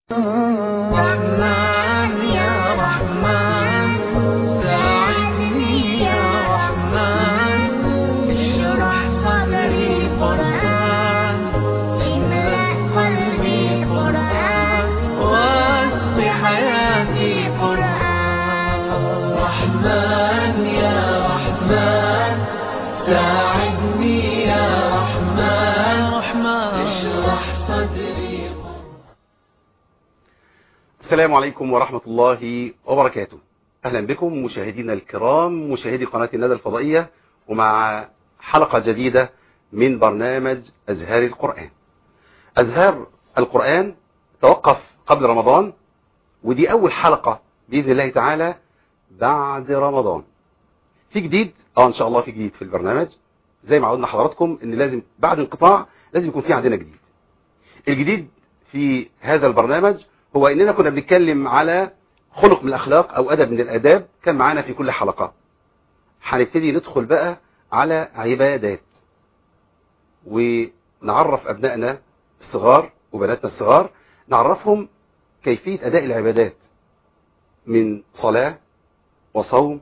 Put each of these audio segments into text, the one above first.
رحمن يا رحمن ساعدني يا رحمن اشرح صدري قرآن املأ قلبي قرآن واسق حياتي قرآن رحمن يا رحمن ساعدني يا رحمن اشرح صدري. السلام عليكم ورحمة الله وبركاته. أهلا بكم مشاهدينا الكرام، مشاهدي قناة الندى الفضائية، ومع حلقة جديدة من برنامج أزهار القرآن. أزهار القرآن توقف قبل رمضان، ودي أول حلقة بإذن الله تعالى بعد رمضان. في جديد إن شاء الله، في جديد في البرنامج زي ما عودنا حضراتكم إن لازم بعد انقطاع لازم يكون في عندنا جديد. الجديد في هذا البرنامج هو إننا كنا بنتكلم على خلق من الأخلاق أو أدب من الآداب، كان معانا في كل حلقة. هنبتدي ندخل بقى على عبادات، ونعرف أبنائنا الصغار وبناتنا الصغار، نعرفهم كيفية أداء العبادات من صلاة وصوم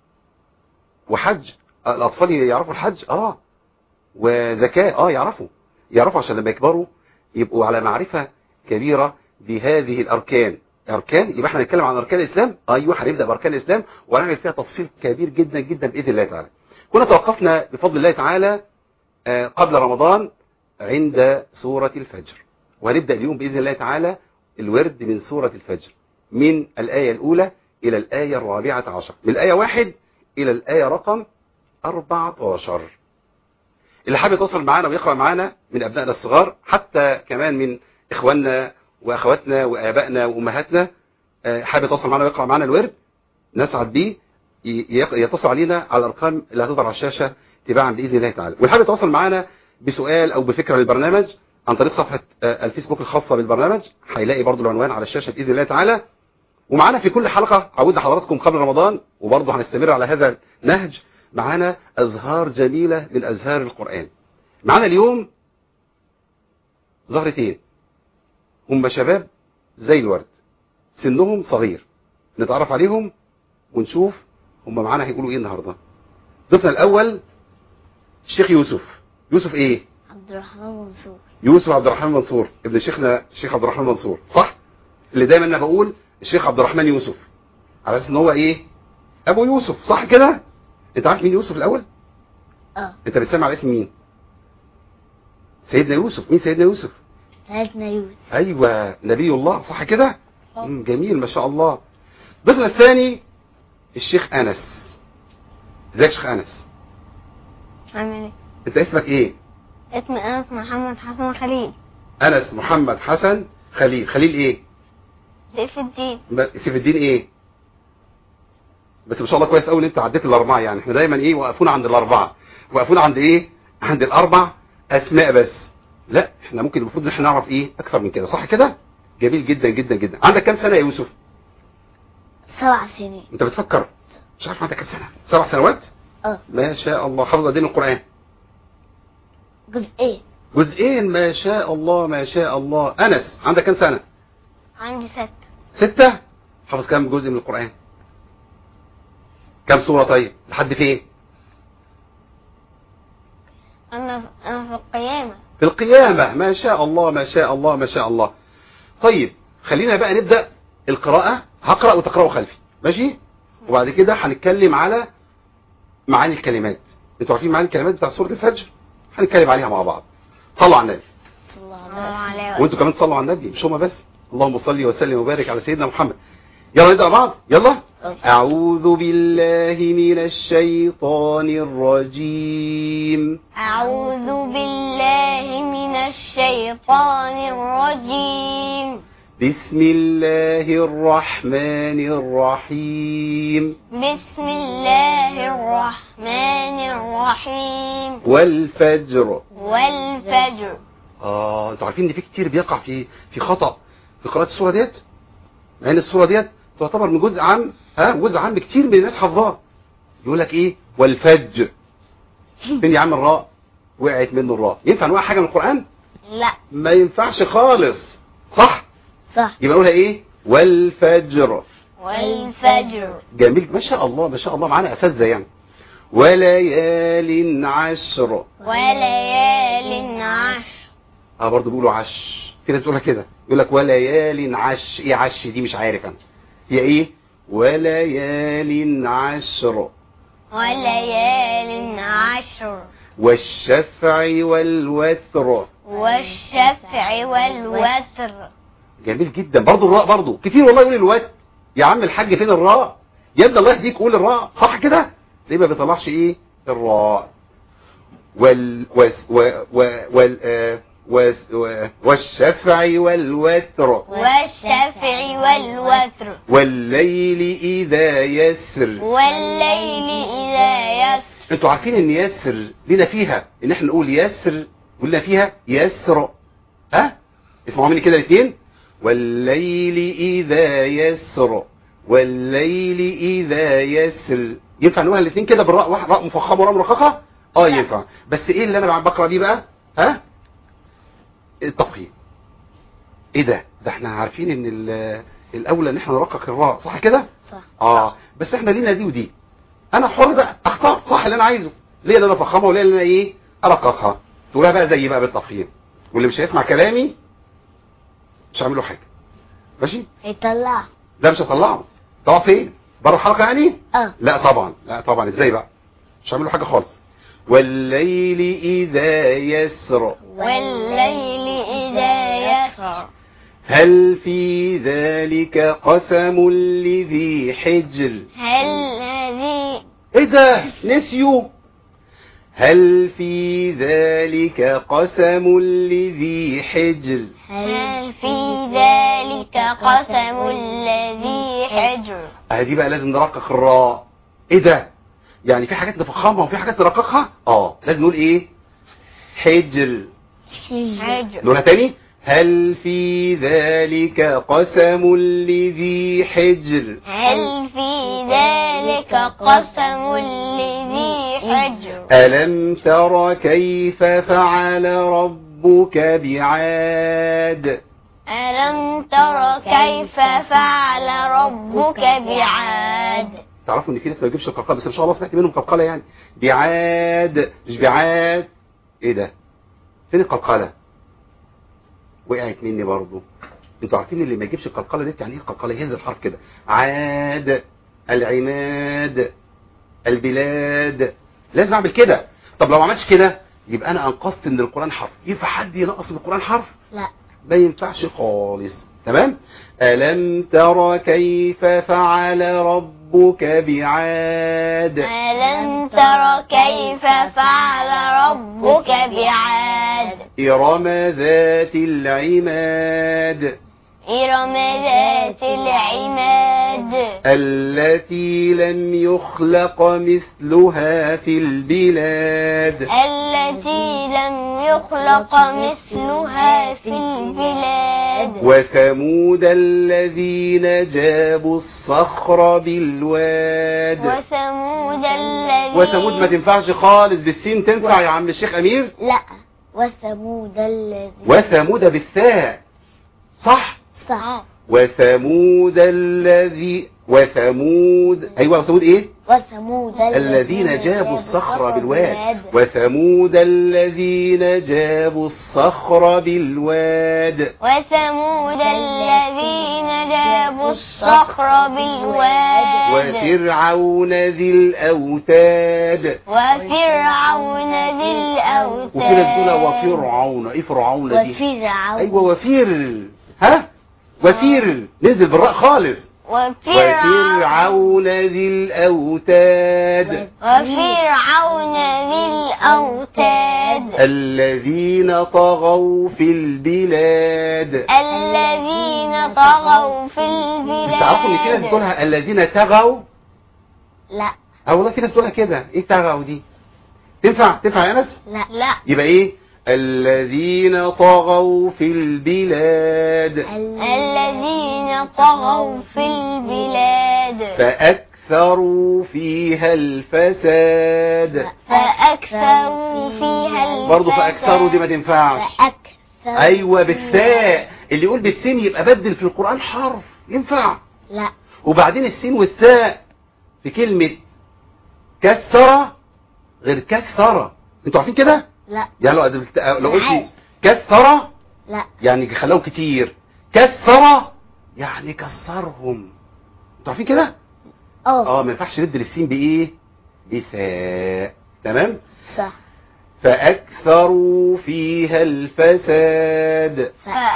وحج. الأطفال يعرفوا الحج وزكاة يعرفوا عشان لما يكبروا يبقوا على معرفة كبيرة بهذه الأركان. يبقى احنا نتكلم عن أركان الإسلام. هنبدأ بأركان الإسلام ونعمل فيها تفصيل كبير جدا جدا بإذن الله تعالى. كنا توقفنا بفضل الله تعالى قبل رمضان عند سورة الفجر، وهنبدأ اليوم بإذن الله تعالى الورد من سورة الفجر من الآية الأولى إلى الآية 14، من الآية 1 إلى الآية رقم 14. اللي حابب يتواصل معانا ويقرأ معانا من أبنائنا الصغار، حتى كمان من إخواننا وأخواتنا وآبائنا وأمهاتنا، حابب يتواصل معنا ويقرأ معنا الورد، نسعد بيه. يتصل علينا على الأرقام اللي هتظهر على الشاشة تباعا بإذن الله تعالى. والحابب يتواصل معنا بسؤال أو بفكرة للبرنامج عن طريق صفحة الفيسبوك الخاصة بالبرنامج، هيلاقي برضو العنوان على الشاشة بإذن الله تعالى. ومعنا في كل حلقة عودنا حضراتكم قبل رمضان، وبرضو هنستمر على هذا النهج. معنا أزهار جميلة من أزهار القرآن. معنا اليوم زهرتين، هم شباب زي الورد، سنهم صغير، نتعرف عليهم ونشوف هم معانا هيقولوا ايه النهارده. ضيفنا الاول الشيخ يوسف ايه؟ عبد الرحمن منصور. يوسف عبد الرحمن منصور، ابن شيخنا الشيخ عبد الرحمن منصور، صح؟ اللي دايما انا بقول الشيخ عبد الرحمن يوسف على اساس ان هو ايه؟ ابو يوسف، صح كده؟ انت عارف مين يوسف الاول؟ انت بتسمع على اسم مين؟ سيدنا يوسف. مين سيدنا يوسف؟ سيدنا يوسف. ايوه، نبي الله، صح كده؟ جميل ما شاء الله. ضيفنا الثاني الشيخ انس. ازيك يا شيخ انس؟ عامل ايه؟ انت اسمك ايه؟ اسمي انس محمد حسن خليل. انس محمد حسن خليل. خليل ايه؟ سيف الدين. سيف الدين ايه؟ بس ما شاء الله كويس قوي ان انت عديت الاربعه. يعني احنا دايما وقفونا عند الاربعه، وقفونا عند ايه؟ عند الاربع اسماء بس. لا، احنا ممكن المفروض ان احنا نعرف ايه اكثر من كده، صح كده؟ جميل جدا جدا جدا. عندك كام سنه يا يوسف؟ 7 سنين. انت بتفكر؟ مش عارف عندك كام سنه؟ 7 سنوات؟ ما شاء الله. حافظ قد ايه من القران؟ جزئين. ما شاء الله ما شاء الله. انس عندك كام سنه؟ عندي 6. 6. حافظ كام جزء من القران؟ كام سوره؟ طيب لحد فين؟ انا في القيامه. في القيامه. ما شاء الله ما شاء الله ما شاء الله. طيب خلينا بقى نبدا القراءه. هقرا وتقراوا خلفي، ماشي؟ وبعد كده هنتكلم على معاني الكلمات. انتوا عارفين معاني الكلمات بتاع سوره الفجر؟ هنتكلم عليها مع بعض. صلوا على النبي. صلى الله عليه وسلم. وانتوا كمان تصلوا على النبي، مش هما بس. اللهم صل وسلم وبارك على سيدنا محمد. يلا نبدا مع بعض. يلا. اعوذ بالله من الشيطان الرجيم. اعوذ بالله من الشيطان الرجيم. بسم الله الرحمن الرحيم. بسم الله الرحمن الرحيم. والفجر. انتوا عارفين ان في كتير بيقع في خطأ في قراءة السورة ديت، مع ان السورة ديت تعتبر من جزء عام، جزء عام كتير من الناس حافظاه. يقول لك ايه؟ والفجر. فين يا عم الراء؟ وقعت منه الراء. ينفع نوقع حاجة من القرآن؟ لا، ما ينفعش خالص، صح؟ صح. يبقى نقولها ايه؟ والفجر. والفجر. جميل، ما شاء الله ما شاء الله، معانا اساتذه يعني. وليال عشر. وليال عشر. برضه بيقولوا عش، في ناس تقولها كده، يقول لك وليال عش. ايه عش دي؟ مش عارف انا هي ايه. وليال عشر. وليال عشر. والشفع والوتر. والشفع والوتر. جميل جدا. برضه الراء برضه كتير والله يقول الوت. يا عم الحاج فين الراء؟ يا ابني الله يهديك قول الراء صح كده، زي ما بيطلعش ايه الراء. والشفع والوتر. والشفع والوتر. والليل إذا يسر. والليل إذا يسر. انتوا عارفين ان يسر لنا فيها ان احنا نقول يسر ولنا فيها يسر. ها اسمعوا مني كده الاثنين. والليل إذا يسر. والليل إذا يسر. ينفع نقولها الاثنين كده بالراء، واحد راء مفخمه وراء مرققه؟ ينفع. بس ايه اللي انا بقرا بيه بقى؟ ها التفخيم. ايه ده احنا عارفين ان الاولى ان احنا نرقق الراء صح كده؟ صح. بس احنا لينا دي ودي، انا حر بقى اختار صح اللي انا عايزه، ليه اللي انا افخمها وليه اللي انا ايه ارققها. تقولها بقى زي بقى بالتفخيم، واللي مش هيسمع كلامي مش هعمل له حاجه. ماشي؟ يطلع. لا مش هطلعه. طبعا فين؟ بره الحلقه يعني؟ لا طبعا، لا طبعا. ازاي بقى؟ مش هعمل له حاجه خالص. والليل إذا يسر. والليل إذا يسر. هل في ذلك قسم لذي حجر. هل هذه. ايه ده نسيوا. هل في ذلك قسم لذي حجر. هل في ذلك قسم لذي حجر. دي بقى لازم نرقق الراء. ايه ده يعني في حاجات نفخمها وفي حاجات نرققها. لازم نقول ايه؟ حجر. حجر. نقولها تاني. هل في ذلك قسم لذي حجر. هل في ذلك قسم لذي حجر. ألم تر كيف فعل ربك بعاد. ألم تر كيف فعل ربك بعاد. تعرفوا ان في ناس ما يجيبش القلقله، بس ان شاء الله سمعت منهم قلقله يعني. بعاد مش بعاد. ايه ده؟ فين القلقله؟ وقعت مني برضو. انتوا عارفين اللي ما يجيبش القلقله ديت يعني ايه القلقله؟ يهز الحرف كده. عاد، العماد، البلاد. لازم اعمل كده. طب لو ما عملتش كده يبقى انا انقصت من القران حرف. ينفع حد ينقص من القران حرف؟ لا ما ينفعش خالص. تمام. ألم تر كيف فعل ربك بعاد. ألم تر كيف فعل ربك بعاد. إرم ذات العماد. إرم ذات العماد. التي لم يخلق مثلها في البلاد. التي لم يخلق مثلها في البلاد. وثمود الذين جابوا الصخر بالواد. وثمود ما تنفعش خالص، بالسين تنفع يا عم الشيخ أمير؟ لا. وثمود الذين. وثمود بالثاء صح؟ صح. وثمود ايوه وثمود ايه؟ وثمود الذين جابوا الصخر بالواد. وثمود الذين جابوا الصخر بالواد. وثمود الذين جابوا الصخر بالواد. وفرعون ذي الأوتاد. وفرعون ذي الأوتاد. وفي ناس بتقول وفرعون. ايه فرعون دي؟ وفرعون. ايوه وفير. ها وفير ننزل بالراء خالص. وفرعون ذي الأوتاد. وفرعون ذي الأوتاد. الذين طغوا في البلاد. الذين طغوا في البلاد. تعرفوا ان في ناس بتقولها الذين تغوا؟ لا. والله في ناس بتقولها كده. ايه تغوا دي؟ تنفع يا انس؟ لا. يبقى ايه؟ الذين طغوا في البلاد. الذين طغوا في البلاد. فأكثروا فيها الفساد. فأكثروا فيها الفساد. برضو فأكثروا دي ما تنفعش. ايوه بالثاء. اللي يقول بالسين يبقى بدل في القرآن حرف، ينفع؟ لا. وبعدين السين والثاء في كلمة كسر غير كثر، انتوا عارفين كده؟ لا. يعني لو قلت كثر لا. يعني خلاهم كتير، كسر يعني كسرهم، انتوا عارفين كده؟ ما ينفعش ندي للسين بايه؟ بثاء. تمام؟ صح. فأكثروا فيها الفساد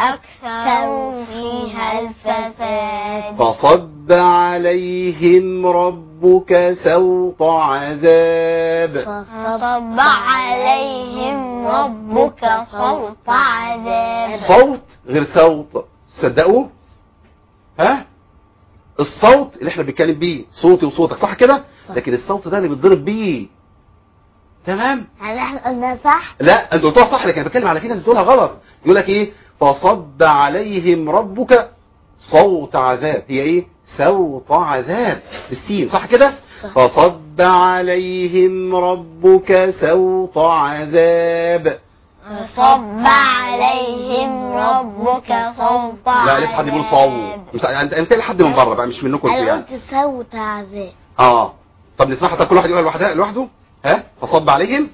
فصب عليهم ربك سوط عذاب. فصب عليهم ربك صوت عذاب. صوت غير صوت، صدقوا؟ ها؟ الصوت اللي احنا بنتكلم بيه صوتي وصوتك، صح كده؟ لكن الصوت ده اللي بيتضرب بيه. تمام؟ هل احنا قلنا صح؟ لا انت قلتوها صح، لكن انا بتكلم على في ناس بتقولها غلط. يقول لك ايه؟ فصب عليهم ربك صوت عذاب. هي ايه؟ سوط عذاب بالسين، صح كده؟ فصب عليهم ربك سوط عذاب. صب عليهم ربك صوت عذاب. لا لسه حد بيقول صو، انت لحد من بره بقى، مش منكم انتوا يعني. انا قلت صوت عذاب. طب نسمعها، طب كل واحد يقولها لوحده. ها؟ فصب عليهم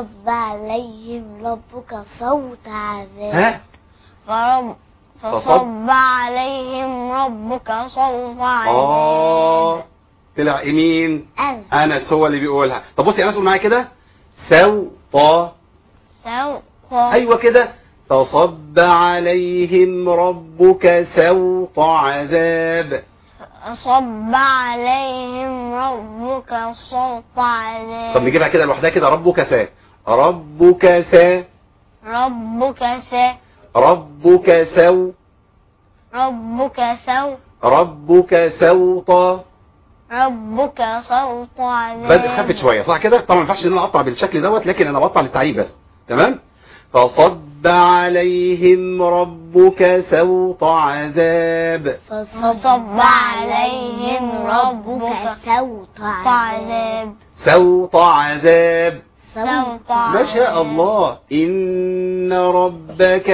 ربك صوت عذاب. ها؟ فصب عليهم ربك صوت عذاب. طلع مين؟ أنس هو اللي بيقولها. طب بصي يا أنس قول معايا كده. سوط. أيوة كده. فصب عليهم ربك سوط عذاب. صب عليهم ربك صوت عذاب. طب نجيبها كده لوحدها كده. ربك سا ربك سا ربك سا ربك سو ربك سو ربك سوط ربك صوت عذاب. بدأ خفت شوية، صح كده؟ طبعا ما ينفعش ان انا اقطع بالشكل دوت، لكن انا بقطع للتعيين بس. تمام؟ فصب عليهم ربك سوط عذاب. فصب عليهم ربك سوط عذاب. سوط عذاب. ما شاء الله. إن ربك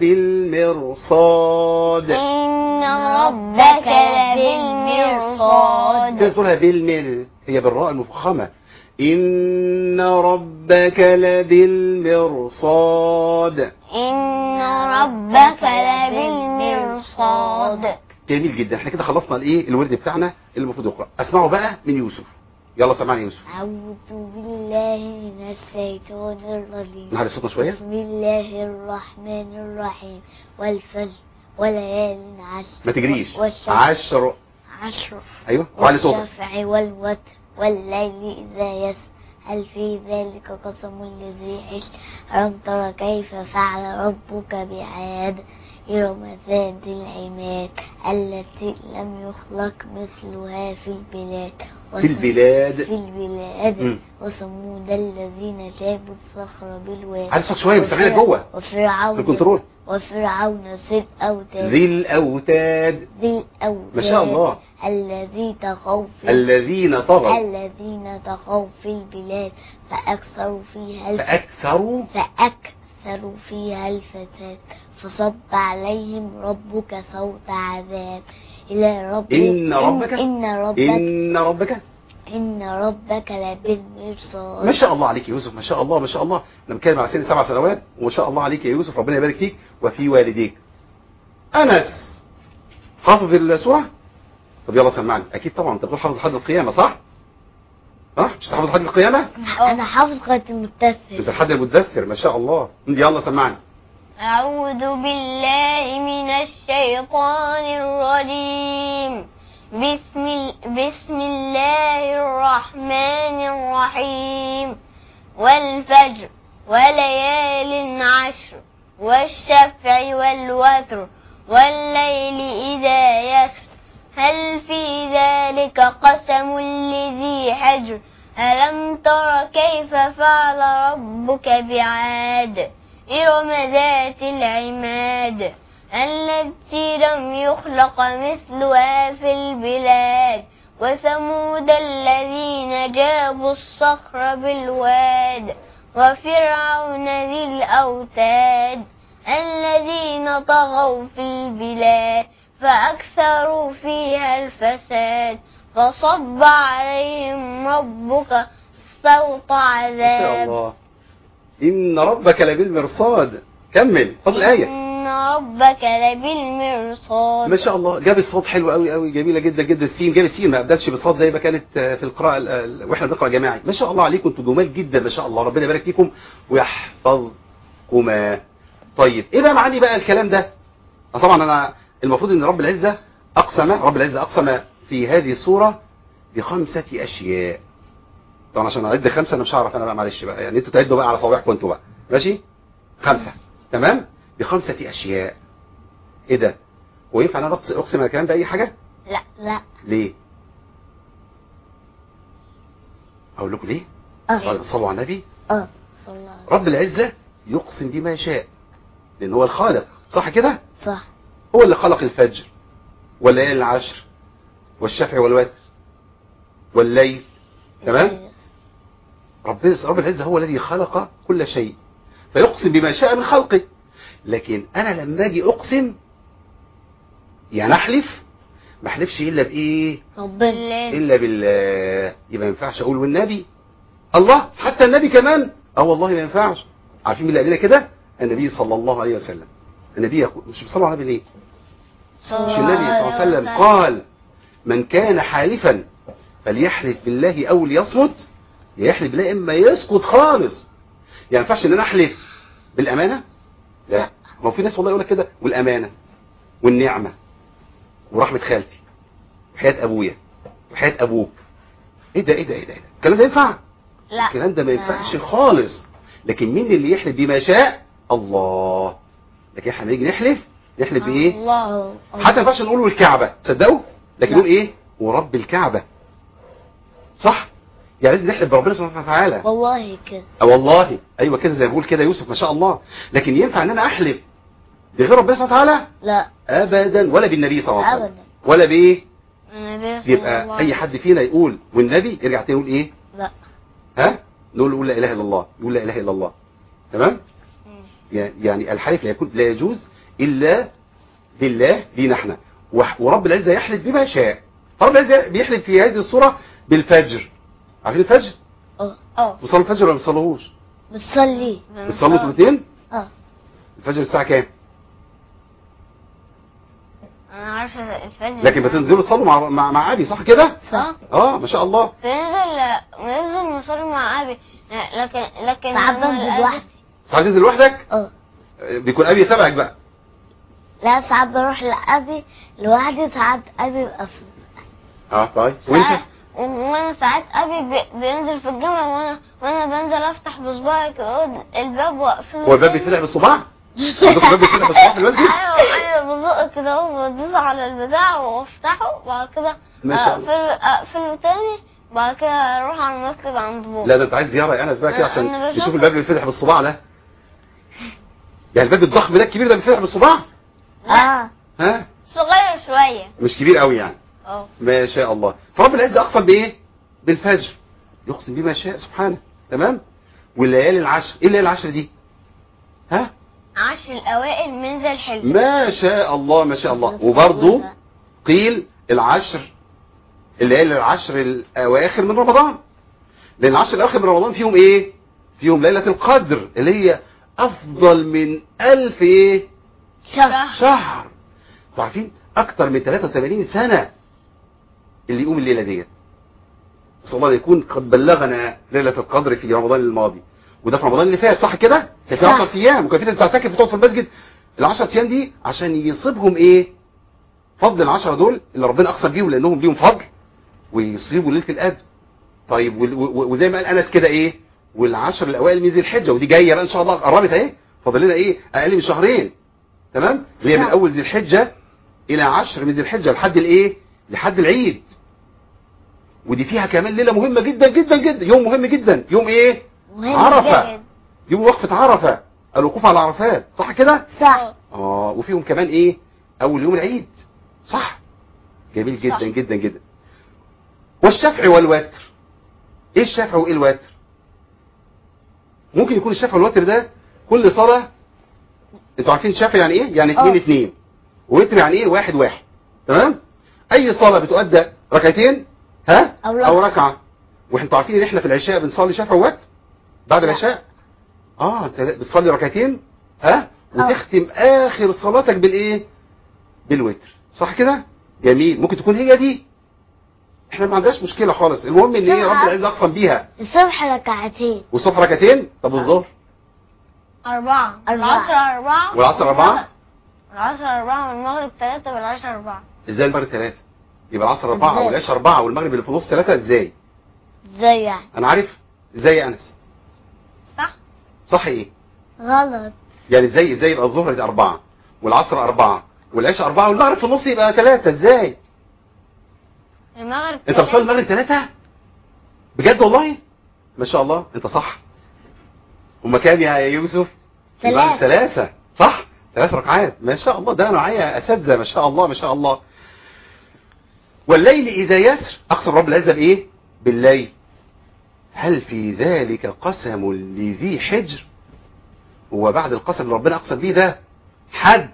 لبالمرصاد. إن ربك لبالمرصاد. كيف تقولها بالمر؟ هي بالراء المفخمة. إن ربك لبالمرصاد. إن ربك لبالمرصاد. جميل جدا. احنا كده خلصنا الايه الورد بتاعنا اللي المفروض يقرأ. اسمعوا بقى من يوسف. يلا سمعني يوسف. أعوذ بالله من الشيطان الرجيم. نعلي صوتنا شوية. بسم الله الرحمن الرحيم. والفجر وليال عشر. ما تجريش. عشر. ايوه وعلي صوتك. والشفع والوتر والليل إذا يسر. هل في ذلك قسم لذي حجر. ألم تر كيف فعل ربك بعاد. إرم ذات العماد التي لم يخلق مثلها في البلاد. وثمود الذين جابوا الصخر بالواد. على صوت شويه مستمعينك جوه. وفرعون ذي الأوتاد. ما شاء الله. الذين طغوا في البلاد فأكثروا فيها الفساد. فصب عليهم ربك صوت عذاب. إن ربك لبالمرصاد. ما شاء الله عليك يا يوسف، ما شاء الله ما شاء الله. انا بتكلم على سن 7 سنوات وما شاء الله عليك يا يوسف، ربنا يبارك فيك وفي والديك. أنس حافظ السورة؟ طب يلا سمعني. أكيد طبعا أنت بتقول حافظ لحد القيامة، صح؟ مش حافظ لحد القيامة؟ أنا حافظ لغاية المدثر. أنت لحد المدثر ما شاء الله. يلا سمعني. أعوذ بالله من الشيطان الرجيم. بسم الله الرحمن الرحيم. والفجر وليال عشر والشفع والوتر والليل إذا يسر. هل في ذلك قسم لذي حجر. ألم تر كيف فعل ربك بعاد. إرم ذات العماد التي لم يخلق مثلها في البلاد. وثمود الذين جابوا الصخر بالواد. وفرعون ذي الأوتاد الذين طغوا في البلاد فأكثروا فيها الفساد فصب عليهم ربك صوت ما شاء عذاب. الله. إن ربك لبالمرصاد. كمل فضل الآية. إن ربك لبالمرصاد. ما شاء الله، جاب الصوت حلو قوي قوي، جميله جدا جدا. السين جاب السين، ما ابدلش بالصوت زي ما كانت في القراءه واحنا بنقرا جماعي. ما شاء الله عليكم، انتوا جمال جدا ما شاء الله، ربنا يبارك فيكم ويحفظكما. طيب ايه بقى معاني بقى الكلام ده؟ طبعا انا المفروض ان رب العزه اقسم في هذه السوره ب5 اشياء. طبعا عشان اعد 5 انا مش هعرف انا بقى، معلش بقى، يعني انتوا تعدوا بقى على صوابعكم انتوا بقى، ماشي؟ 5 تمام؟ ب5 اشياء. ايه ده؟ وينفع انا اقسم على الكلام ده اي حاجه؟ لا لا. ليه؟ اقول لكم ليه؟ صلوا على النبي. صلى الله عليه رب العزه يقسم بما شاء، لان هو الخالق، صح كده؟ صح. هو اللي خلق الفجر والليالي العشر والشفع والوتر والليل، تمام؟ رب العزه هو الذي خلق كل شيء، فيقسم بما شاء من خلقه. لكن انا لما اجي اقسم يعني احلف، ما احلفش الا بايه؟ ربنا. الا بالله. يبقى ما ينفعش اقول والنبي، الله، حتى النبي كمان والله ما ينفعش. عارفين مين اللي قال لنا كده؟ النبي صلى الله عليه وسلم. النبي يقول، مش بيصلوا على النبي ليه؟ مش النبي صلى الله عليه وسلم قال من كان حالفا فليحلف بالله او ليصمت؟ يحلف بالله اما يسكت خالص. يعني ما ينفعش ان انا احلف بالامانه؟ لا. ما هو في ناس والله يقول لك كده، والامانه والنعمه ورحمه خالتي وحياه ابويا وحياه ابوك. ايه ده ايه ده ايه ده؟ الكلام ده ينفع؟ لا. الكلام ده ما ينفعش خالص. لكن مين اللي يحلف بما شاء؟ الله. لكن احنا نيجي نحلف بايه؟ الله. حتى ما ينفعش نقول الكعبه، تصدقوا؟ لكن نقول ايه؟ ورب الكعبه. صح؟ يعني لازم نحلف بربنا سبحانه وتعالى. والله كده. والله ايوه كده، زي ما بقول كده يوسف ما شاء الله. لكن ينفع ان انا احلف بغير ربنا سبحانه وتعالى؟ لا ابدا. ولا بالنبي صلى الله عليه وسلم ابدا. ولا بايه؟ النبي صلى الله يبقى عليه اي حد فينا يقول والنبي يرجع تاني يقول ايه؟ لا. ها؟ نقول لا اله الا الله، يقول لا اله الا الله. تمام؟ يعني الحلف لا يجوز الا بالله لينا احنا. ورب العزه يحلف بما شاء. رب العزه بيحلف في هذه السوره بالفجر. عارفين الفجر؟ بتصلوا الفجر ولا ما بتصلوهوش؟ بتصلي. بتصلوا انتوا الاثنين؟ الفجر الساعه كام؟ انا عارفه الفجر. لكن بتنزلوا تصلوا مع ابي، صح كده؟ صح. ما شاء الله. بننزل نصلي مع ابي، لكن ساعات بنزل لوحدي. ساعات تنزل لوحدك؟ بيكون ابي تبعك بقى. لا ساعات بروح لأبي لوحدي، ساعات أبي يبقى في طيب وانت؟ وانا ساعات ابي بينزل في الجامعه، وانا بنزل افتح بصباعي الباب واقفله. هو الباب بيتفتح بالصباع؟ عندكم باب بيتفتح بالصباع في المسجد؟ ايوه بزق كده وبدوس على البتاع وافتحه، وبعد كده اقفله تاني، وبعد كده اروح على المسجد عند بابا. لا ده انت عايز زياره يا انس بقى كده عشان نشوف الباب اللي بيتفتح بالصباع ده. يعني الباب الضخم ده الكبير ده بيتفتح بالصباع؟ ها صغير شويه، مش كبير قوي يعني. ما شاء الله. فرب العزه اقسم بايه؟ بالفجر. يقسم بما شاء سبحانه. تمام؟ والليالي العشر. ايه الليالي العشر دي؟ 10 الاوائل من ذي الحجه. ما شاء الله ما شاء الله. وبرضه قيل العشر، الليالي العشر الاواخر من رمضان. لان العشر الاواخر من رمضان فيهم ايه؟ فيهم ليله القدر اللي هي افضل من 1000 ايه؟ شهر. عارفين اكتر من 83 سنه اللي يقوم الليله ديت. نسال الله يكون قد بلغنا ليله القدر في رمضان الماضي، وده في رمضان اللي فات، صح كده؟ كان في 10 ايام، وكان في ناس بتعتكف وتقعد في المسجد ال10 ايام دي عشان يصيبهم ايه؟ فضل ال10 دول اللي ربنا اقسم بيهم لانهم ليهم فضل، ويصيبوا ليله القدر. طيب وزي ما قال انس كده ايه؟ وال10 الاوائل من ذي الحجه، ودي جايه بقى ان شاء الله، قربت اهي، فاضل لنا ايه؟ اقل من شهرين. تمام؟ اللي هي من اول ذي الحجه الى 10 من ذي الحجه لحد الايه؟ لحد العيد. ودي فيها كمان ليله مهمه جدا جدا جدا، يوم مهم جدا، يوم ايه؟ عرفه. يوم وقفه عرفه، الوقوف على عرفات، صح كده؟ صح. وفيهم كمان ايه؟ اول يوم العيد، صح؟ جميل جدا صح. جدا جدا. والشفع والوتر. ايه الشفع وايه الوتر؟ ممكن يكون الشفع والوتر ده كل صلاه انتوا عارفين شفع يعني ايه؟ يعني 2 اه. 2. ووتر يعني ايه؟ 1 1. تمام؟ اي صلاه بتؤدى ركعتين ها أو ركعه. وانتوا عارفين ان احنا في العشاء بنصلي شفع ووتر بعد لا. العشاء. انت بتصلي ركعتين ها وتختم اخر صلاتك بالايه؟ بالوتر. صح كده؟ جميل. ممكن تكون هي دي، احنا ما عندناش مشكله خالص. المهم ان ايه؟ رب العزه اقسم بيها. الصبح ركعتين. والصبح ركعتين. طب والظهر؟ 4. 4. العصر 4. والعصر 4. العصر 4 والمغرب 3 والعشاء 4. ازاي المغرب 3؟ يبقى العصر 4 ازاي؟ والعشاء 4 والمغرب اللي في النص 3 ازاي؟ ازاي يعني؟ انا عارف. ازاي يا انس؟ صح؟ صح ايه؟ غلط. يعني ازاي يبقى الظهر دي 4 والعصر 4 والعشاء 4 والمغرب في النص يبقى 3 ازاي؟ المغرب انت بتصلي المغرب 3؟ بجد والله؟ ما شاء الله انت صح. هما كام يا يوسف؟ 3. صح؟ 3 ركعات. ما شاء الله. ده انا معايا اساتذه ما شاء الله ما شاء الله. والليل اذا يسر اقسم رب العزه بايه؟ بالليل. هل في ذلك قسم لذي حجر؟ هو بعد القسم اللي ربنا اقسم بيه ده حد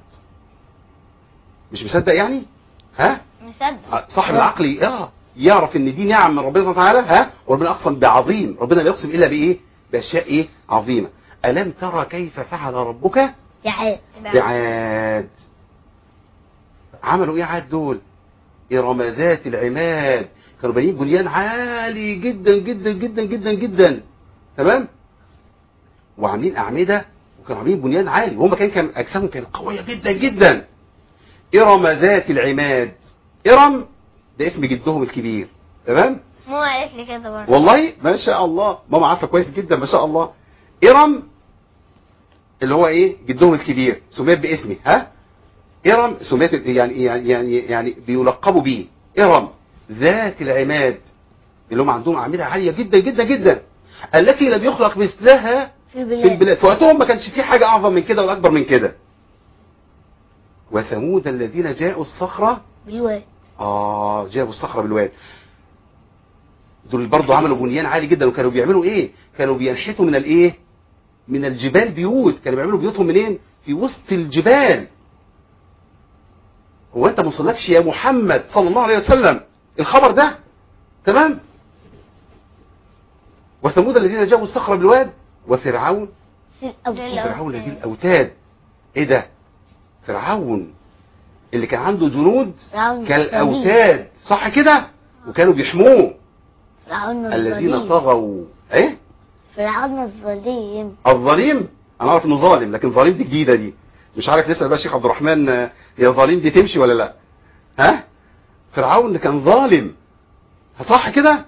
مش مصدق يعني؟ ها؟ مصدق. صاحب العقل يعرف ان دي نعم من ربنا سبحانه وتعالى. ها؟ وربنا اقسم بعظيم. ربنا لا يقسم الا بايه؟ باشياء ايه؟ عظيمه. الم ترى كيف فعل ربك بعاد. بعاد؟ عملوا ايه عاد دول؟ ارم ذات العماد. كانوا بانيين بنيان عالي جدا جدا جدا جدا جدا. تمام؟ وعاملين اعمده وكانوا عاملين بنيان عالي وهم كان اجسامهم كانت قويه جدا جدا. ارم ذات العماد. ارم ده اسم جدهم الكبير. تمام؟ ماما قالت لي كده برضه. والله ما شاء الله ماما عارفه كويس جدا ما شاء الله. ارم اللي هو ايه؟ جدهم الكبير سميت باسمه. ها؟ ارم سميت يعني بيلقبوا بيه ارم ذات العماد اللي هم عندهم اعمده عاليه جدا جدا جدا التي لم يخلق مثلها في البلاد. في البلاد. في وقتهم ما كانش في حاجه اعظم من كده ولا اكبر من كده. وثمود الذين جاءوا الصخره بالواد. جابوا الصخره بالواد. دول برضه عملوا بنيان عالي جدا. وكانوا بيعملوا ايه؟ كانوا بينحتوا من الايه؟ من الجبال بيوت. كانوا بيعملوا بيوتهم منين؟ في وسط الجبال. هو انت ما وصلكش يا محمد صلى الله عليه وسلم الخبر ده؟ تمام؟ وثمود الذين جابوا الصخره بالواد وفرعون في الأوتاد. فرعون ذي الاوتاد. ايه ده؟ فرعون اللي كان عنده جنود فرعون كالاوتاد. صح كده؟ وكانوا بيحموه. فرعون الذين الظليم. طغوا. ايه؟ فرعون الظليم. الظليم. انا عارف انه ظالم لكن ظليم دي جديده دي. مش عارف نسال بقى الشيخ عبد الرحمن هي ظليم دي تمشي ولا لا؟ ها؟ فرعون اللي كان ظالم. صح كده؟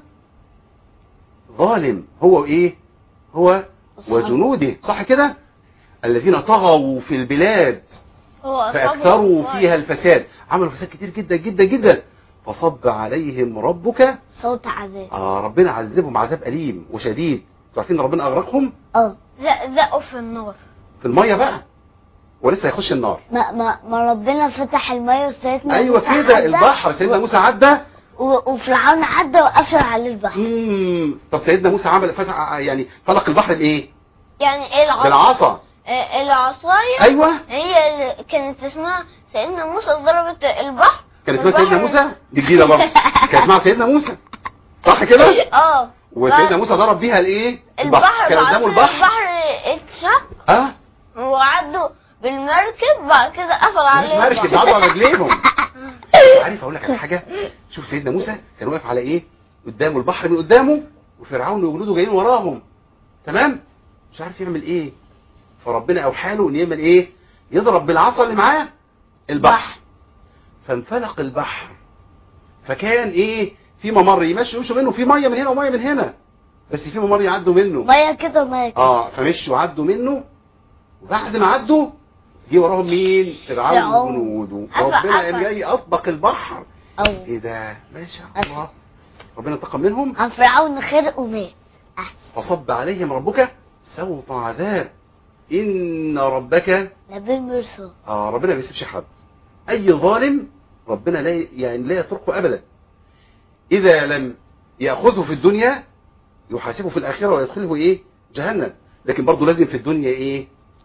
ظالم هو ايه؟ هو وجنوده. صح كده؟ الذين طغوا في البلاد فاكثروا فيها الفساد. عملوا فساد كتير جدا جدا جدا. فصب عليهم ربك صوت عذاب. ربنا عذبهم عذاب اليم وشديد. انتوا عارفين ربنا اغرقهم زقوا في النار. في الميه بقى ولسه هيخش النار. ما ربنا فتح الميه وسيدنا ايوه موسى كده. عدى البحر سيدنا موسى عدى وفرعون عدى وقفل عليه البحر. طب سيدنا موسى عمل فتح يعني فلق البحر بايه؟ يعني ايه العصا؟ بالعصا. العصايه. ايوه هي اللي كانت اسمها سيدنا موسى ضربت البحر. كان اسمها سيدنا موسى. دي جديده برضه. كان اسمها سيدنا موسى. صح كده؟ وسيدنا موسى ضرب بيها الايه؟ البحر. كان قدامه البحر اتشق. وعدوا بالمركب بعد كده قفل عليه. مش مركب عدوا على رجليهم. عارف اقول لك على حاجه؟ شوف سيدنا موسى كان واقف على ايه؟ قدامه البحر من قدامه وفرعون وجنوده جايين وراهم. تمام؟ مش عارف يعمل ايه. فربنا اوحى له ان يعمل ايه؟ يضرب بالعصا اللي معاه البحر. فانفلق البحر. فكان ايه؟ في ممر يمشوا منه في ميه من هنا وميه من هنا. بس في ممر يعدوا منه. ميه كده وميه كده. فمشوا وعدوا منه. وبعد ما عدوا جه وراهم مين؟ فرعون وجنوده. ربنا قام جاي اطبق البحر. ايه ده؟ ما شاء الله. ربنا انتقم منهم. عن فرعون خرق ومات. فصب عليهم ربك سوط عذاب. ان ربك لبالمرصاد. ربنا ما يسيبش حد. اي ظالم ربنا لا يتركه ابدا. اذا لم ياخذه في الدنيا يحاسبه في الاخره ويدخله ايه؟ جهنم. لكن برضه لازم في الدنيا ايه؟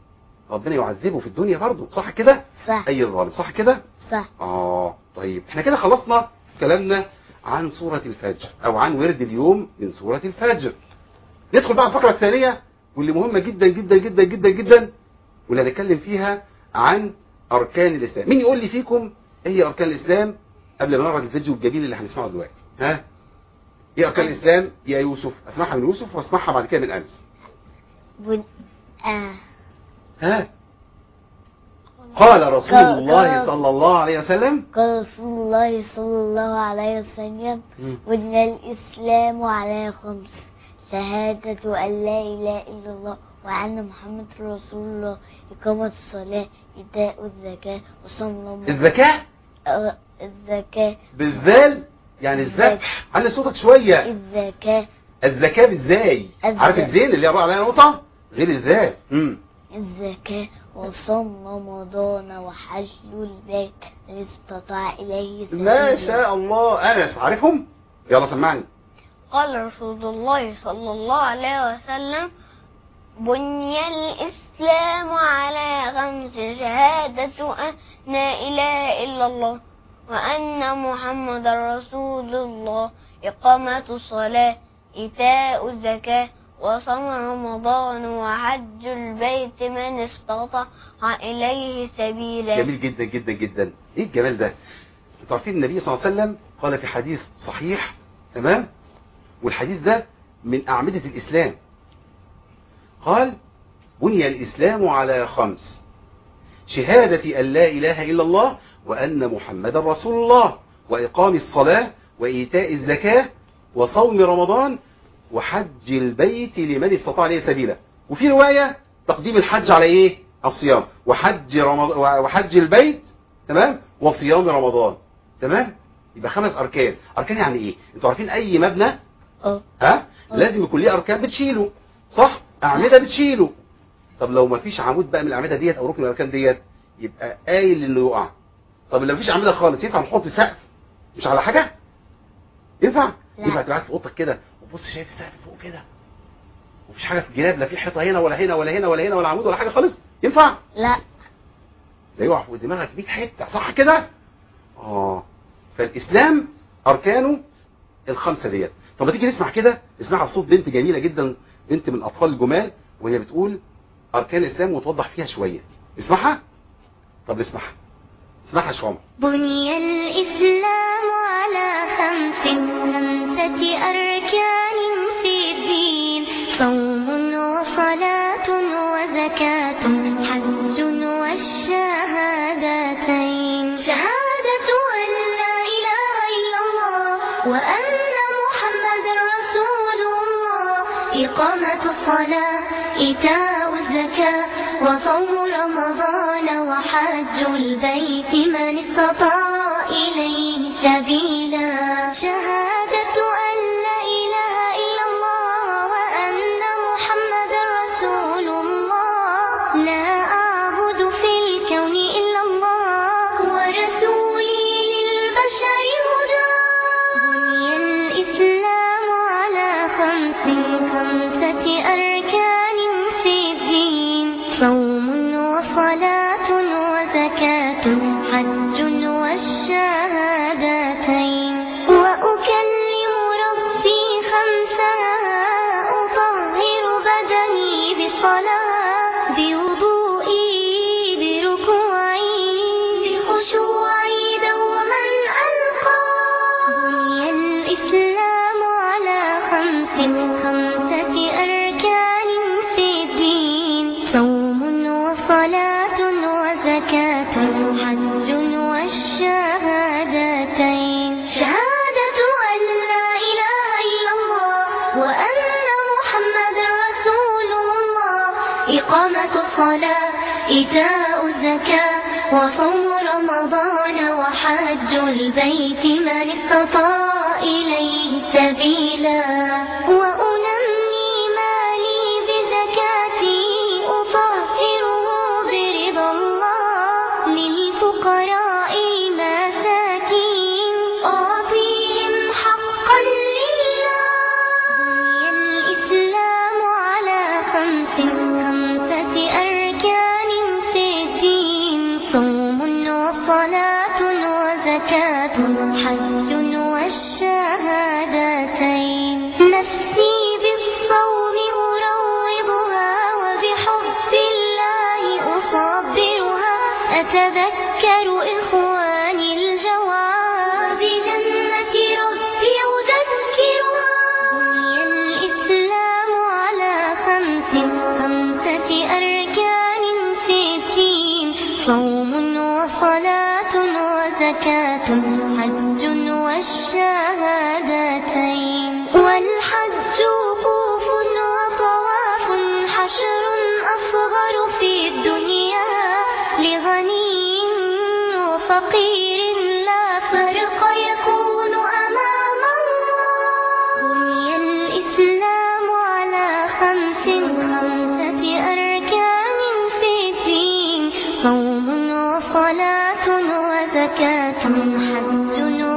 ربنا يعذبه في الدنيا برضه، صح كده؟ صح. اي ظالم، صح كده؟ صح. طيب احنا كده خلصنا كلامنا عن سورة الفجر او عن ورد اليوم من سورة الفجر. ندخل بقى الفقرة الثانية واللي مهمة جدا جدا جدا جدا جدا، واللي هنتكلم فيها عن اركان الاسلام. مين يقول لي فيكم ايه هي اركان الاسلام قبل ما نعرض الفيديو الجميل اللي هنسمعه دلوقتي؟ ها؟ ايه اركان الاسلام يا يوسف؟ اسمعها من يوسف واسمعها بعد كده من انس. ها؟ قال رسول الله صلى الله عليه وسلم، قال رسول الله صلى الله عليه وسلم: بني الإسلام على 5: شهادة أن لا إله إلا الله وأن محمد رسول الله، إقامة الصلاة، إيتاء الزكاة، وصوم رمضان. الزكاة؟ الزكاة بالذال يعني الذبح. علي صوتك شوية. الزكاة بالزاي. عارف الزين اللي يقرأ عليها نقطة غير الذال. الزكاة وصوم رمضان وحج البيت اللي استطاع إليه سبيلا. ما شاء الله. أنس عارفهم؟ يلا سمعني. قال رسول الله صلى الله عليه وسلم: بني الإسلام على 5: شهادة أن لا إله إلا الله وأن محمد رسول الله، إقامة الصلاة، إيتاء الزكاة، وصوم رمضان وحج البيت من استطاع إليه سبيلا. جميل جدا جدا جدا. ايه الجمال ده؟ انتوا عارفين النبي صلى الله عليه وسلم قال في حديث صحيح، تمام؟ والحديث ده من أعمدة الإسلام. قال: بني الإسلام على 5: شهادة أن لا إله إلا الله وأن محمد رسول الله، وإقام الصلاة، وإيتاء الزكاة، وصوم رمضان، وحج البيت لمن استطاع إليه سبيلا. وفي رواية تقديم الحج على إيه؟ الصيام. وحج البيت، تمام؟ وصيام رمضان، تمام؟ يبقى 5 أركان. أركان يعني إيه؟ أنتوا عارفين أي مبنى لازم يكون ليه أركان بتشيله، صح؟ أعمدة بتشيله. طب لو ما فيش عمود بقى من الأعمدة ديت أو ركن من الأركان ديت، يبقى قايل إنه يقع. طب لو ما فيش أعمدة خالص، ينفع نحط سقف مش على حاجة؟ ينفع؟ ينفع تبقى قاعد في أوضتك كده وبص شايف السقف فوق كده ومفيش حاجة في الجناب، لا في حيطة هنا ولا هنا ولا هنا ولا هنا ولا عمود ولا حاجة خالص؟ ينفع؟ لا. ده يقع فوق دماغك 100 حتة، صح كده؟ فالإسلام أركانه 5 ديت. طب ما تيجي نسمع كده، اسمعها بصوت بنت جميلة جدا، بنت من الأطفال الجمال، وهي بتقول أركان الإسلام وتوضح فيها شوية. اسمعها؟ طب اسمعها. اسمعها يا شوام. بني الإسلام على 5 أركان في الدين: صوم وصلاة وزكاة حج والشهادتين. شهادة أن لا إله إلا الله وأن محمد رسول الله، إقامة الصلاة، إيتاء الزكاة، وصوم رمضان وحج البيت من استطاع إليه سبيلا. شهادة أن لا إله إلا الله وأن محمد رسول الله، لا أعبد في الكون إلا الله ورسولي للبشر هدى. بني الإسلام على 5 أركان في الدين: صوم وصلاة وزكاة حج والشهادتين. وأكلم ربي 5: أطهر بدني بصلاة، بوضوئي، بركوعي، بخشوعي دوما ألقى. بني الإسلام على 5 أركان في الدين: صوم وصلاة وزكاة حج والشهادتين. شهادة أن لا إله إلا الله وأن محمد رسول الله، إقامة الصلاة، إيتاء الزكاة، وصوم رمضان وحج البيت من استطاع إليه سبيلا. وأنمي مالي بزكاتي، أطهره برضا الله، للفقراء المساكين أعطيهم حقا لله. بني الإسلام على 5 أركان حج والشهادتين. نفسي بالصوم أروضها وبحب الله أصبرها. أتذكر إخواني الجواب بجنة ربي أذكرها. بني الإسلام على خمسة أركان في الدين. صوم وصلاة وزكاة حج والشهادتين. والحج وقوف وطواف حشر أصغر في الدنيا. لغني وفقير لا فرق يكون أمام الله. بني الإسلام على خمسة أركان في الدين. صوم وصلاة وزكاة حج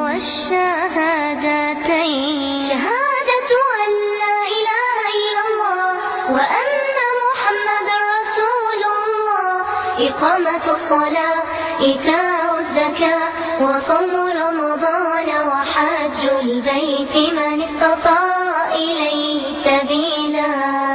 والشهادتين. شهادة أن لا إله إلا الله وأن محمد رسول الله. إقامة الصلاة إيتاء الزكاة وصوم رمضان وحج البيت من استطاع إليه سبيلا.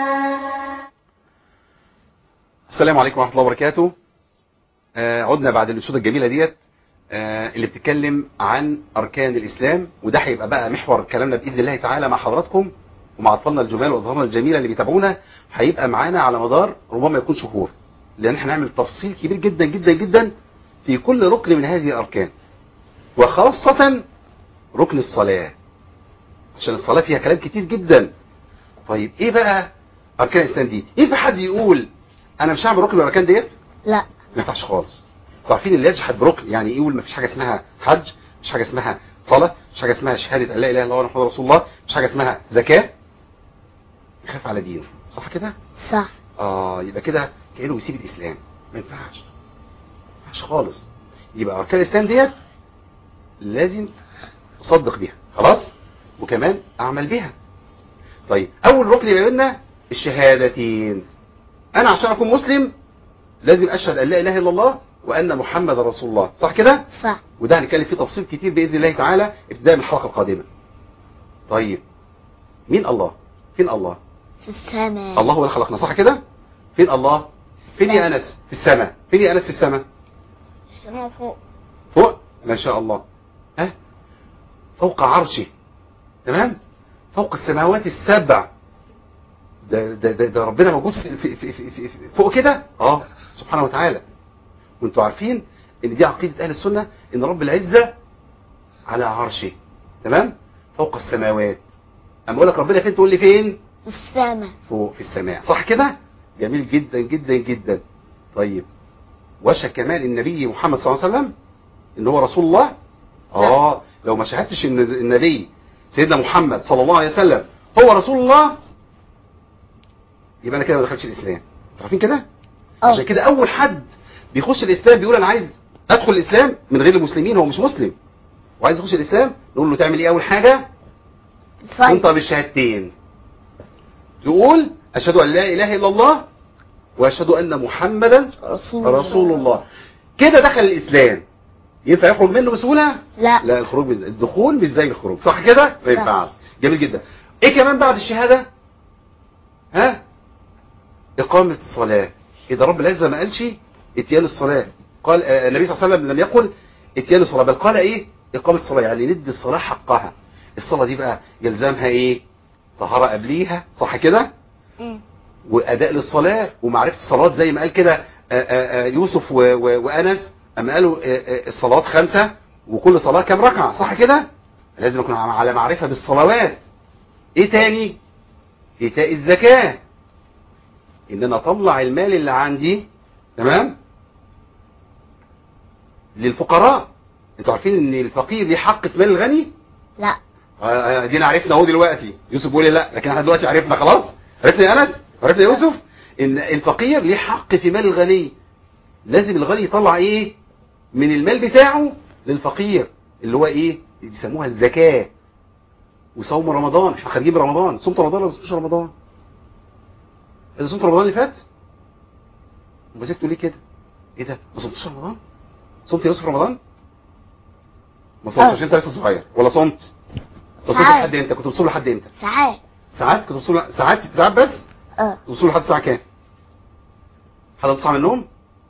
السلام عليكم ورحمة الله وبركاته. عدنا بعد الأنشودة الجميلة ديت اللي بتتكلم عن أركان الإسلام، وده هيبقى بقى محور كلامنا بإذن الله تعالى مع حضراتكم ومع أطفالنا الجمال وأظهارنا الجميلة اللي بيتابعونا. هيبقى معانا على مدار ربما يكون شهور، لأن احنا هنعمل تفصيل كبير جدا جدا جدا في كل ركن من هذه الأركان، وخاصة ركن الصلاة، عشان الصلاة فيها كلام كتير جدا. طيب إيه بقى أركان الإسلام دي؟ ينفع حد يقول أنا مش هعمل ركن من الأركان ديت؟ لا، ما ينفعش خالص. عارفين اللي يجحد بركن يعني يقول ما فيش حاجه اسمها حج، مش حاجه اسمها صلاه، مش حاجه اسمها شهاده ان لا اله الا الله محمد رسول الله، مش حاجه اسمها زكاه، يخاف على دينه، صح كده؟ صح. يبقى كده كانه بيسيب الاسلام. ما ينفعش خالص. يبقى اركان الاسلام ديت لازم اصدق بيها خلاص، وكمان اعمل بيها. طيب اول ركن يبقى لنا الشهادتين. انا عشان اكون مسلم لازم اشهد ان لا اله الا الله وان محمد رسول الله، صح كده؟ صح. وده هنتكلم فيه تفصيل كتير باذن الله تعالى ابتداء من الحلقه القادمه. طيب مين الله؟ فين الله؟ في السماء. الله هو اللي خلقنا، صح كده؟ فين الله؟ فين يا انس؟ في السماء. فين يا انس في السماء؟ السماء فوق. فوق ما شاء الله. فوق عرشه، تمام؟ فوق السماوات السبع. ده ربنا موجود في فوق كده، سبحانه وتعالى. وانتوا عارفين ان دي عقيده اهل السنه، ان رب العزه على عرشه، تمام؟ فوق السماوات. اما اقول لك ربنا فين تقول لي فين؟ في السماء. فوق في السماء، صح كده؟ جميل جدا جدا جدا. طيب وشهد كمان النبي محمد صلى الله عليه وسلم ان هو رسول الله. لو ما شهدتش ان النبي سيدنا محمد صلى الله عليه وسلم هو رسول الله، يبقى انا كده ما دخلتش الاسلام. عارفين كده؟ عشان كده اول حد بيخش الاسلام بيقول انا عايز ادخل الاسلام من غير المسلمين، هو مش مسلم وعايز يخش الاسلام، نقول له تعمل ايه اول حاجه؟ تنطق بالشهادتين، تقول اشهد ان لا اله الا الله واشهد ان محمدا رسول الله. كده دخل الاسلام. ينفع يخرج منه بسهوله؟ لا، الدخول مش زي الخروج، صح كده؟ ما ينفعش. جميل جدا. ايه كمان بعد الشهاده؟ اقامه الصلاه. اذا رب العزه ما قالش اتيان الصلاه، قال النبي صلى الله عليه وسلم لم يقل اتيان الصلاه، بل قال ايه؟ اقامه الصلاه، يعني ندي الصلاه حقها. الصلاه دي بقى يلزمها ايه؟ طهاره قبليها، صح كده؟ واداء للصلاه ومعرفه الصلوات، زي ما قال كده يوسف وانس اما قالوا الصلوات 5 وكل صلاه كام ركعه، صح كده؟ لازم اكون على معرفه بالصلوات. ايه تاني؟ ايتاء الزكاه، ان انا اطلع المال اللي عندي، تمام، للفقراء. انتوا عارفين ان الفقير ليه حق في مال الغني؟ لا. دينا عرفنا اهو دلوقتي. يوسف بيقول لي لا، لكن احنا دلوقتي عرفنا خلاص. عرفنا يا انس؟ عرفنا يا يوسف؟ ان الفقير ليه حق في مال الغني. لازم الغني يطلع ايه من المال بتاعه للفقير، اللي هو ايه؟ يسموها الزكاه. وصوم رمضان، احنا خارجين برمضان. صمت رمضان ولا ما صمتش رمضان؟ اذا صمت رمضان اللي فات مسكتوا ليه كده؟ ايه ده؟ ما صمتش رمضان؟ صمت يا يوسف رمضان؟ ما صمتش عشان انت لسه صغير ولا صمت؟ طب صمت لحد امتى؟ كنت بتصوم لحد امتى؟ ساعات كنت بتصوم ساعات بس؟ بتصوم لحد الساعه كام؟ حد تصحى من النوم؟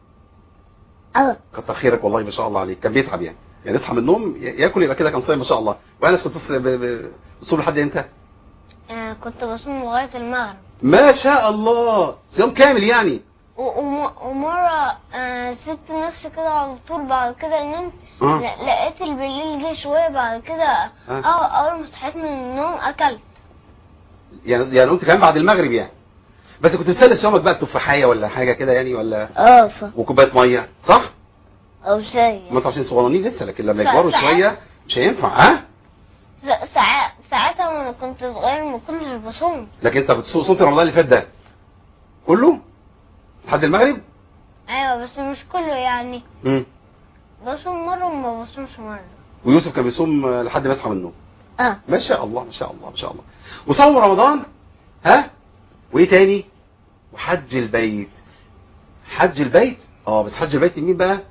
كتر خيرك والله ما شاء الله عليك. كان بيتعب يعني يصحى من النوم ياكل يبقى كده كان صايم ما شاء الله. وانس كنت بتصوم لحد امتى؟ كنت بصوم لغايه المغرب. ما شاء الله، صيام كامل يعني. ومره سبت نفسي كده على طول، بعد كده نمت لقيت بالليل جه شويه، بعد كده اول ما صحيت من النوم اكلت. يعني قمت كمان بعد المغرب يعني. بس كنت بتسلي صيامك بقى بتفاحيه ولا حاجه كده يعني ولا؟ صح. وكوبايه ميه صح؟ او شاي. ما انتوا عشان صغيرين لسه، لكن لما يكبروا شويه مش هينفع. ساعتها وانا كنت صغير ما كنتش بصوم. لكن انت صمت رمضان اللي فات ده كله لحد المغرب؟ ايوه بس مش كله يعني. بصوم مره وما بصومش مره. ويوسف كان بيصوم لحد ما يصحى من النوم. ما شاء الله ما شاء الله ما شاء الله. وصوم رمضان وايه تاني؟ وحج البيت. حج البيت بس حج البيت مين بقى؟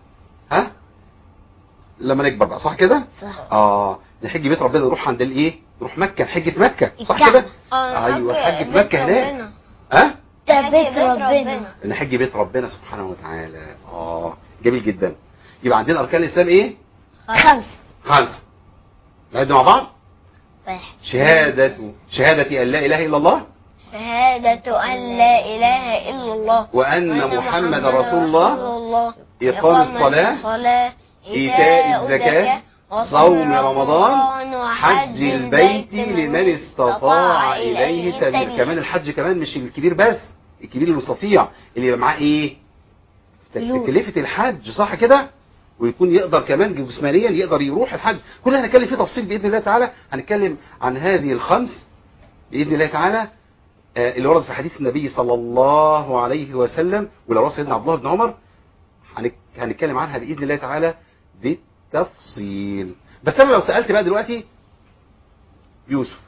لما نكبر بقى صح كده؟ صح. نحج بيت ربنا، نروح عند الايه؟ نروح مكه، نحج في مكه صح كده؟ ايوه حج في مكه هناك. ده بيت ربنا. نحج بيت ربنا سبحانه وتعالى. جميل جدا. يبقى عندنا اركان الاسلام ايه؟ 5. نعد مع بعض. شهادة أن لا إله إلا الله. شهادة أن لا إله إلا الله. وأن محمد رسول الله. إقام الصلاة. إيتاء الزكاة. صوم رمضان. حج البيت لمن استطاع إليه سبيل. كمان الحج كمان مش الكبير بس، الكبير المستطيع اللي يبقى معاه إيه؟ تكلفة الحج صح كده؟ ويكون يقدر كمان جسمانيا يقدر يروح الحج. كل ده هنتكلم فيه تفصيل باذن الله تعالى. هنتكلم عن هذه الخمس باذن الله تعالى اللي ورد في حديث النبي صلى الله عليه وسلم، ولو رواه سيدنا عبد الله بن عمر هنتكلم عنها باذن الله تعالى بالتفصيل. بس انا لو سالت بقى دلوقتي يوسف،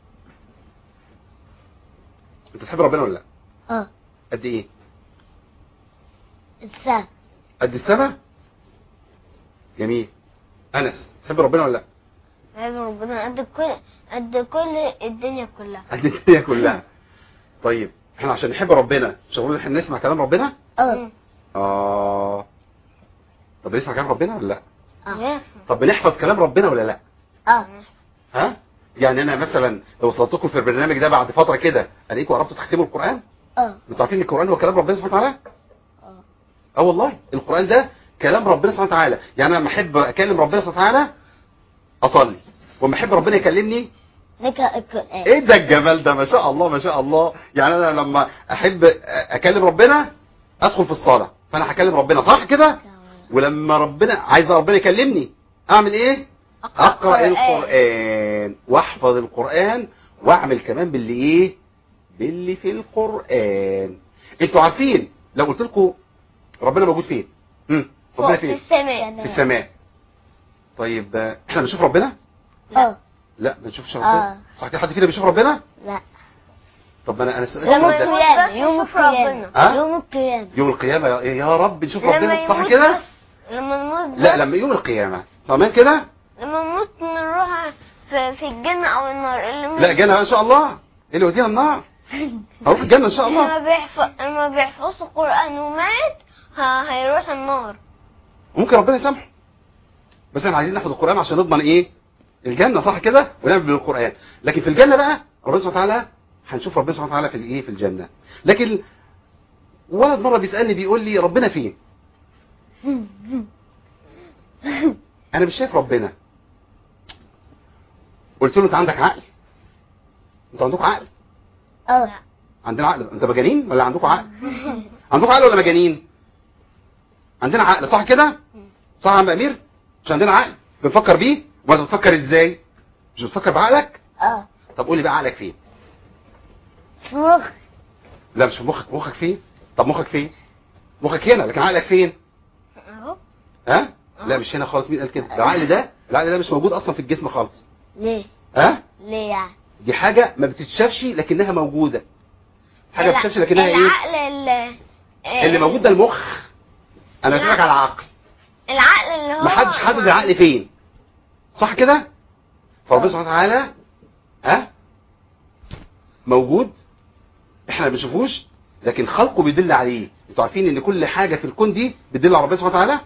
انت تحب ربنا ولا لا؟ قد ايه؟ السما. قد السما؟ جميل. انس تحب ربنا ولا لا؟ تحب ربنا قد كل الدنيا كلها. قد الدنيا كلها. طيب احنا عشان نحب ربنا مش هنقول احنا نسمع كلام ربنا؟ طب نسمع كلام ربنا ولا لا؟ طب بنحفظ كلام ربنا ولا لا؟ يعني انا مثلا لو وصلت لكم في البرنامج ده بعد فتره كده الاقيكم قربتوا تختموا القران؟ انتوا عارفين ان القران هو كلام ربنا سبحانه وتعالى؟ والله القران ده كلام ربنا سبحانه وتعالى. يعني انا لما احب اكلم ربنا سبحانه وتعالى اصلي، وما احب ربنا يكلمني نقرا القران. ايه ده الجمال ده؟ ما شاء الله ما شاء الله. يعني انا لما احب اكلم ربنا ادخل في الصلاه، فانا هكلم ربنا صح كده؟ ولما ربنا ربنا يكلمني اعمل ايه؟ اقرا القران واحفظ القران واعمل كمان باللي في القران. انتوا عارفين لو قلت لكم ربنا موجود فين؟ ربنا فين؟ في السماء. في السماء. طيب احنا بنشوف ربنا؟ لا ما بنشوفش ربنا. صح كده؟ حد فينا بيشوف ربنا؟ لا. طب انا سؤال يوم ده القيامة. يوم القيامة. يوم القيامة. يوم القيامة يا رب نشوف ربنا صح كده؟ لما نموت. لا لما يوم القيامة تمام كده؟ لما نموت نروح في الجنة او النار. لا الجنة ان شاء الله. ايه اللي ودينا النار؟ هروح الجنة ان شاء الله. لما بيحفظ القرآن ومات هيروح النار. ممكن ربنا يسامحه، بس احنا عايزين ناخد القرآن عشان نضمن ايه؟ الجنة صح كده؟ ونعمل بالقرآن. لكن في الجنة بقى ربنا سبحانه وتعالى هنشوف ربنا سبحانه وتعالى في الجنة. لكن ولد مرة بيسألني بيقول لي ربنا فين؟ انا مش شايف ربنا. قلت له انت عندك عقل؟ انتوا عندكم عقل؟ عندنا عقل. انت مجانين ولا عندكم عقل؟ عندكم عقل ولا مجانين؟ عندنا عقل صح كده؟ صح يا عم امير؟ مش عندنا عقل بنفكر بيه؟ وما بتفكر ازاي؟ مش بتفكر بعقلك؟ طب قول لي بقى عقلك فين؟ في مخك. لا مش في مخك. مخك فين؟ طب مخك فين؟ مخك هنا، لكن عقلك فين؟ اهو. لا مش هنا خالص. مين قال كده؟ العقل ده مش موجود اصلا في الجسم خالص. ليه؟ ليه يعني؟ دي حاجة ما بتتشافش لكنها موجودة. حاجة بتتشافش لكنها العقل اللي موجود ده المخ. انا بسألك على العقل. العقل اللي هو ما حدش حدد العقل فين صح كده؟ فربنا سبحانه وتعالى موجود، احنا ما بنشوفوش، لكن خلقه بيدل عليه. انتوا عارفين ان كل حاجه في الكون دي بتدل على ربنا سبحانه وتعالى؟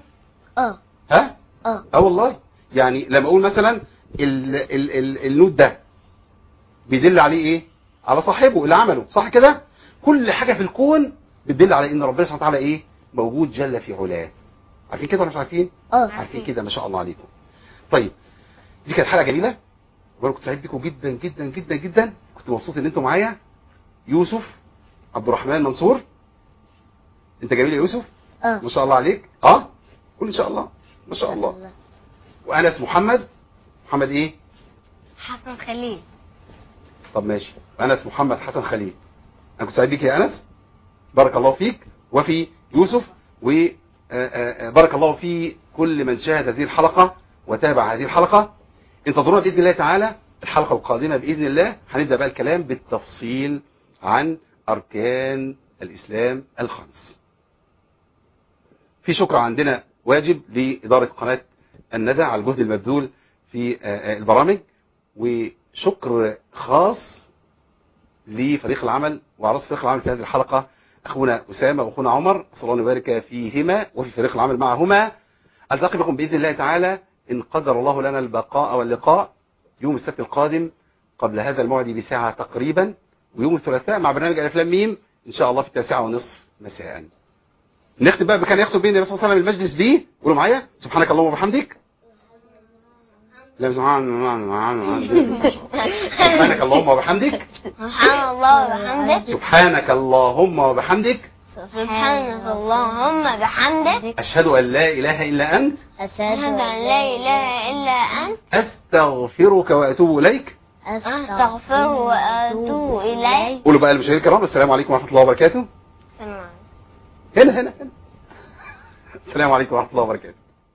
والله. يعني لما اقول مثلا النود ده بيدل عليه ايه؟ على صاحبه اللي عمله، صح كده؟ كل حاجه في الكون بتدل على ان ربنا سبحانه وتعالى ايه؟ موجود جل في علاه. عارفين كده ولا مش عارفين؟ عارفين كده، ما شاء الله عليكم. طيب دي كانت حلقه جميله، وانا كنت سعيد بيكم جدا جدا جدا جدا. كنت مبسوط ان انتم معايا. يوسف عبد الرحمن منصور، انت جميل يا يوسف. ما شاء الله عليك. قول ان شاء الله. ما شاء الله. وانس محمد ايه؟ حسن خليل. طب ماشي، انس محمد حسن خليل. انا كنت سعيد بيك يا انس، بارك الله فيك وفي يوسف، وبارك الله في كل من شاهد هذه الحلقه وتابع هذه الحلقه. انتظرونا باذن الله تعالى الحلقه القادمه باذن الله، هنبدا بقى الكلام بالتفصيل عن اركان الاسلام الخمس. في شكر عندنا واجب لاداره قناه الندى على الجهد المبذول في البرامج، وشكر خاص لفريق العمل وعرس فريق العمل في هذه الحلقه، اخونا اسامه واخونا عمر، اسال الله ان يبارك فيهما وفي فريق العمل معهما. التقي بكم باذن الله تعالى ان قدر الله لنا البقاء واللقاء يوم السبت القادم قبل هذا الموعد بساعه تقريبا، ويوم الثلاثاء مع برنامج الف لام ميم ان شاء الله في 9:30 مساء. نختم بقى بكان يخطب بين النبي صلى الله عليه وسلم المجلس بيه. قولوا معايا: سبحانك اللهم وبحمدك. سبحانك اللهم وبحمدك. سبحان الله وبحمدك. سبحانك اللهم وبحمدك. سبحانك اللهم وبحمدك. أشهد أن لا إله إلا أنت. أشهد أن لا إله إلا أنت. أستغفرك وأتوب إليك. أستغفر وأتوب إليك. قولوا بقى المشاهدين الكرام: السلام عليكم ورحمة الله وبركاته. هنا السلام عليكم ورحمة الله وبركاته.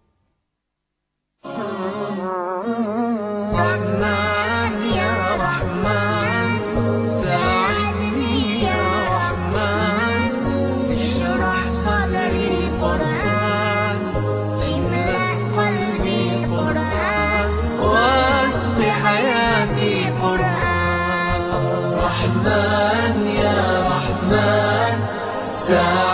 رحمن يا رحمن ساعدني يا رحمن، اشرح صدري قرآن، املأ قلبي قرآن، واسق حياتي قرآن. رحمن يا رحمن ساعدني